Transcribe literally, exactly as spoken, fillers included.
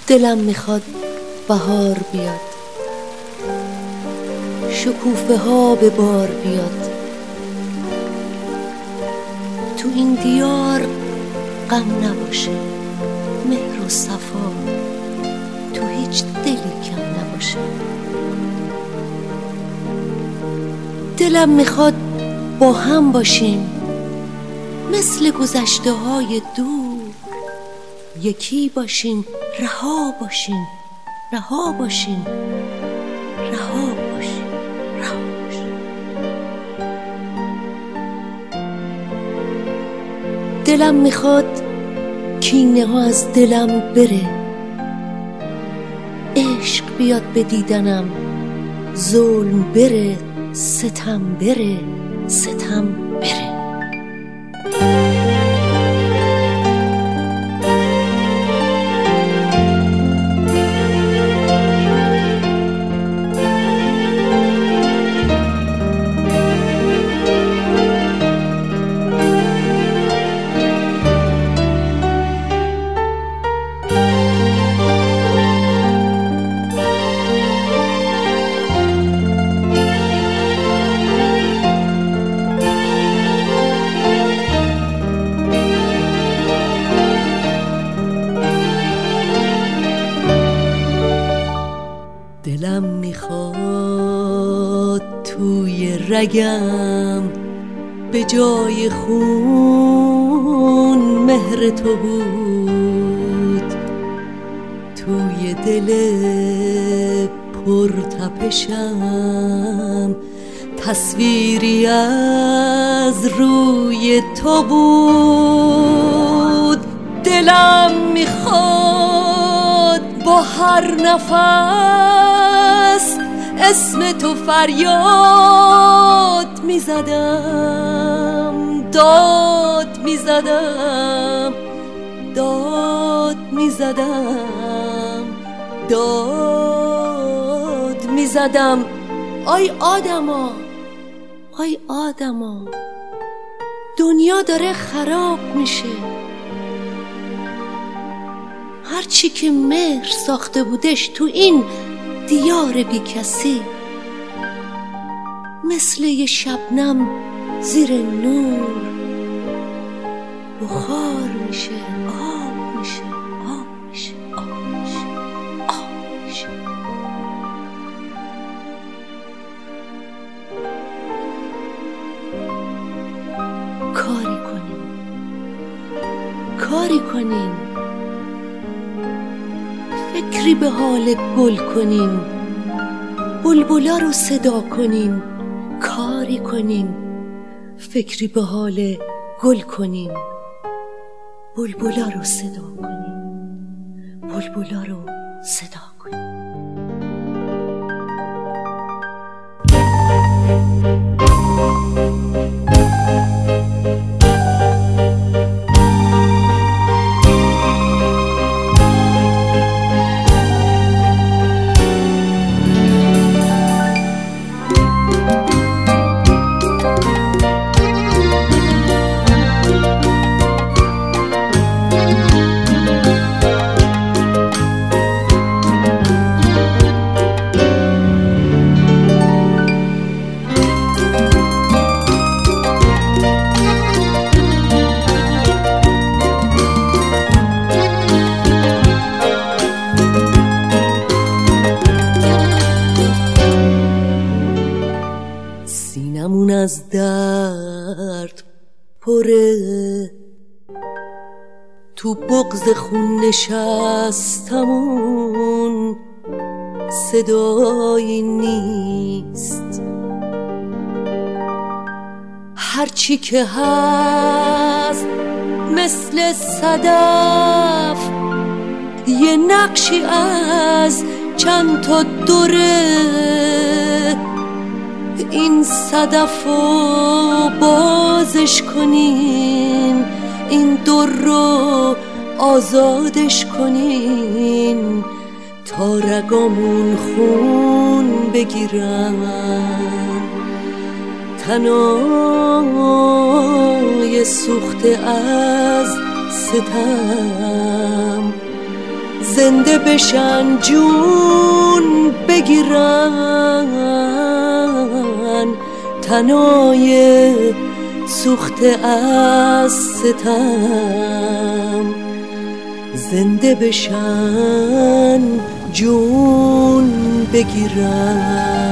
دلم میخواد بهار بیاد، شکوفه ها به بار بیاد، تو این دیار غم نباشه، مهر و صفا تو هیچ دلی کم نباشه. دلم میخواد با هم باشیم مثل گذشته های دور، یکی باشیم، رها باشیم، رها باشیم، رها باشیم، رها باشیم. دلم میخواد کینه ها از دلم بره، عشق بیاد به دیدنم، ظلم بره، ستم بره، ستم بره. دلم میخواد توی رگم به جای خون مهر تو بود، توی دل پرتپشم تصویری از روی تو بود. دلم میخواد با هر نفس اسم تو فریاد میزدم، داد میزدم، داد میزدم، داد میزدم. آی آدما، آی آدما، دنیا داره خراب میشه. هرچی که مهر ساخته بودش تو این دیار بی کسی مثل یه شبنم زیر نور بخار میشه، آب میشه، آب میشه، آب میشه، آب میشه. کاری کنیم، کاری کنیم، فکری به حال گل کنیم، بلبلا رو صدا کنیم. کاری کنیم، فکری به حال گل کنیم، بلبلا رو صدا کنیم، بلبلا رو صدا کنیم. سینمون از درد پره، تو بغض خون نشستمون صدایی نیست. هرچی که هست مثل صدف، یه نقشی از چند تا دوره. این صدفو بازش کنین، این در رو آزادش کنین، تا رگامون خون بگیرن، تنای سوخته از ستم زنده بشن جون بگیرن، تنای سوخته از ستم، زنده بشن جون بگیرن.